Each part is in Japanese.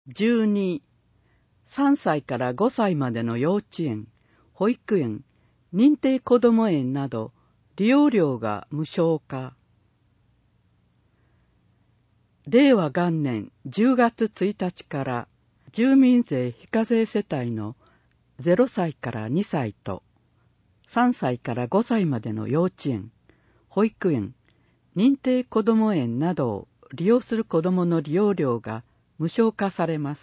12、3歳から5歳までの幼稚園、保育園、認定こども園など利用料が無償化。令和元年10月1日から住民税非課税世帯の0歳から2歳と3歳から5歳までの幼稚園、保育園、認定こども園などを利用する子どもの利用料が無償化されます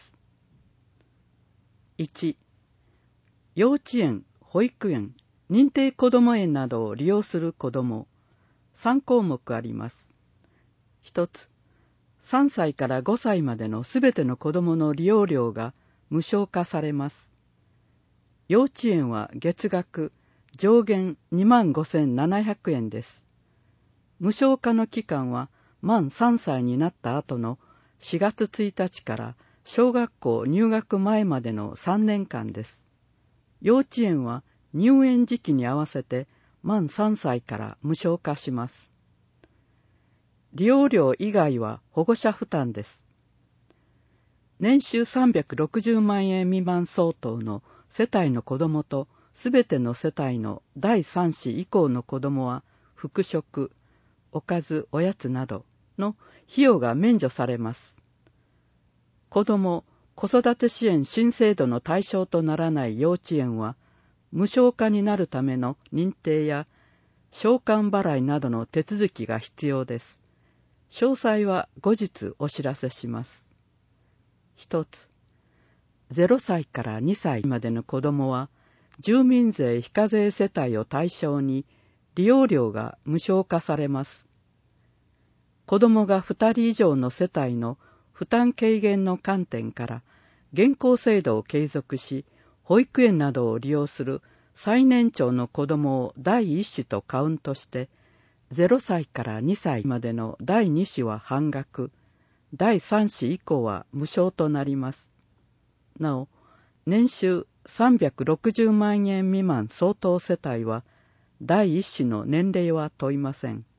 。1、幼稚園、保育園、認定こども園などを利用する子ども、3項目あります。1つ、3歳から5歳までのすべての子どもの利用料が無償化されます。幼稚園は月額上限25,700円です。無償化の期間は満3歳になった後の4月1日から小学校入学前までの3年間です。幼稚園は入園時期に合わせて満3歳から無償化します。利用料以外は保護者負担です。年収360万円未満相当の世帯の子どもとすべての世帯の第3子以降の子どもは服食、おかず、おやつなどの費用が免除されます。子ども・子育て支援新制度の対象とならない幼稚園は無償化になるための認定や償還払いなどの手続きが必要です。詳細は後日お知らせします。一つ、0歳から2歳までの子どもは住民税非課税世帯を対象に利用料が無償化されます。子どもが2人以上の世帯の負担軽減の観点から現行制度を継続し、保育園などを利用する最年長の子どもを第1子とカウントして、0歳から2歳までの第2子は半額、第3子以降は無償となります。なお、年収360万円未満相当世帯は、第1子の年齢は問いません。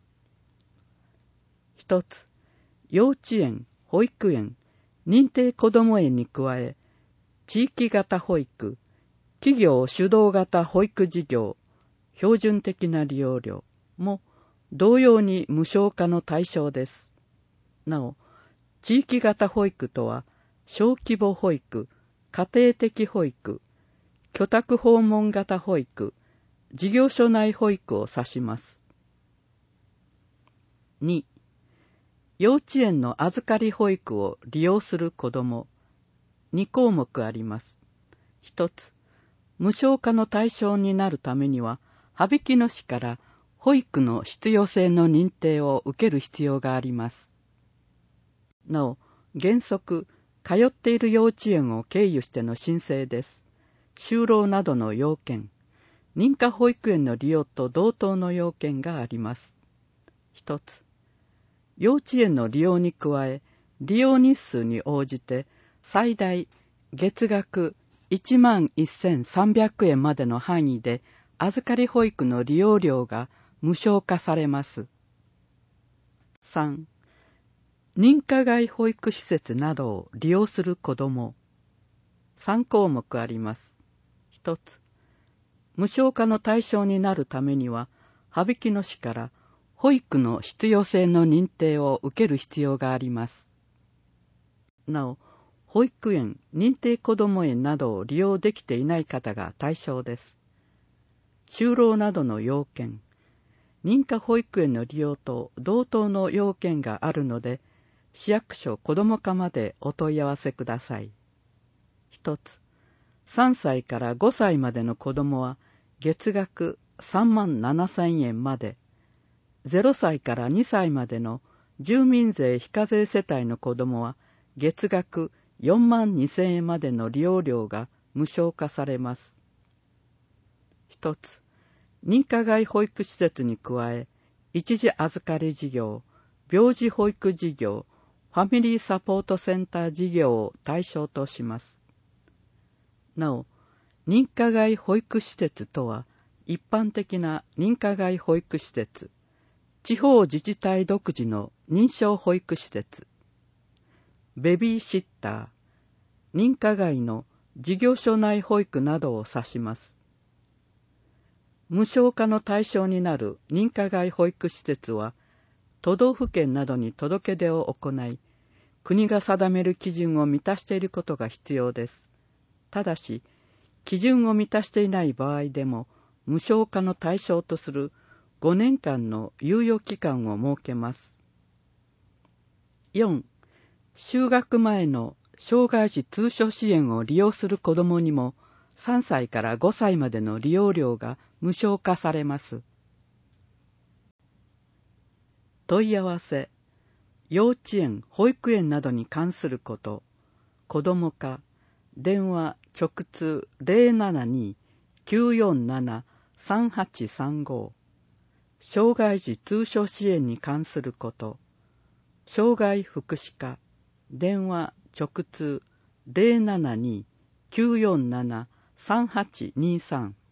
一つ、幼稚園、保育園、認定こども園に加え、地域型保育、企業主導型保育事業、標準的な利用料も同様に無償化の対象です。なお、地域型保育とは、小規模保育、家庭的保育、居宅訪問型保育、事業所内保育を指します。2、幼稚園の預かり保育を利用する子ども、2項目あります。1つ、無償化の対象になるためには、羽曳野市から保育の必要性の認定を受ける必要があります。なお、原則、通っている幼稚園を経由しての申請です。就労などの要件、認可保育園の利用と同等の要件があります。1つ、幼稚園の利用に加え、利用日数に応じて、最大月額11,300円までの範囲で、預かり保育の利用料が無償化されます。3、認可外保育施設などを利用する子ども、3項目あります。1つ、無償化の対象になるためには、羽曳野市から保育の必要性の認定を受ける必要があります。なお、保育園、認定こども園などを利用できていない方が対象です。就労などの要件、認可保育園の利用と同等の要件があるので、市役所子ども課までお問い合わせください。一つ、3歳から5歳までの子どもは月額37,000円まで、0歳から2歳までの住民税非課税世帯の子どもは月額42,000円までの利用料が無償化されます。一つ、認可外保育施設に加え、一時預かり事業、病児保育事業、ファミリーサポートセンター事業を対象とします。なお、認可外保育施設とは、一般的な認可外保育施設、地方自治体独自の認証保育施設、ベビーシッター、 認可外の事業所内保育などを指します。無償化の対象になる認可外保育施設は、都道府県などに届け出を行い、国が定める基準を満たしていることが必要です。ただし、基準を満たしていない場合でも、無償化の対象とする5年間の猶予期間を設けます。4. 就学前の障害児通所支援を利用する子どもにも、3歳から5歳までの利用料が無償化されます。問い合わせ、幼稚園・保育園などに関すること、子ども課、電話直通 072-947-3835、障害児通所支援に関すること、障害福祉課、電話直通 072-947-3823